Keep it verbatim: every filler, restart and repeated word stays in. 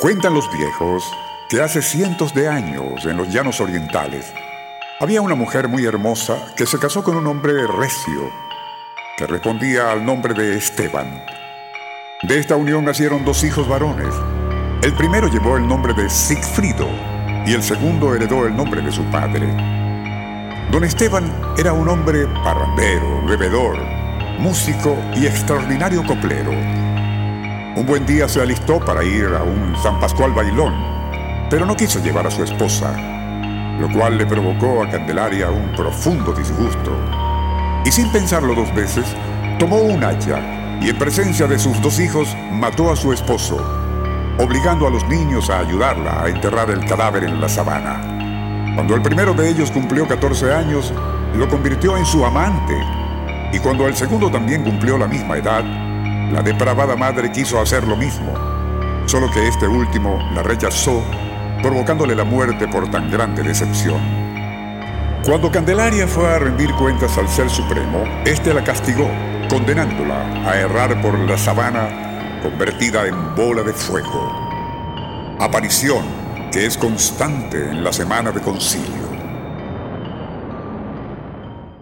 Cuentan los viejos que hace cientos de años, en los llanos orientales, había una mujer muy hermosa que se casó con un hombre recio, que respondía al nombre de Esteban. De esta unión nacieron dos hijos varones. El primero llevó el nombre de Sigfrido y el segundo heredó el nombre de su padre. Don Esteban era un hombre parrandero, bebedor, músico y extraordinario coplero. Un buen día se alistó para ir a un San Pascual bailón, pero no quiso llevar a su esposa, lo cual le provocó a Candelaria un profundo disgusto. Y sin pensarlo dos veces, tomó un hacha y en presencia de sus dos hijos mató a su esposo, obligando a los niños a ayudarla a enterrar el cadáver en la sabana. Cuando el primero de ellos cumplió catorce años, lo convirtió en su amante, y cuando el segundo también cumplió la misma edad, la depravada madre quiso hacer lo mismo, solo que este último la rechazó, provocándole la muerte por tan grande decepción. Cuando Candelaria fue a rendir cuentas al Ser Supremo, éste la castigó, condenándola a errar por la sabana convertida en bola de fuego. Aparición que es constante en la semana de concilio.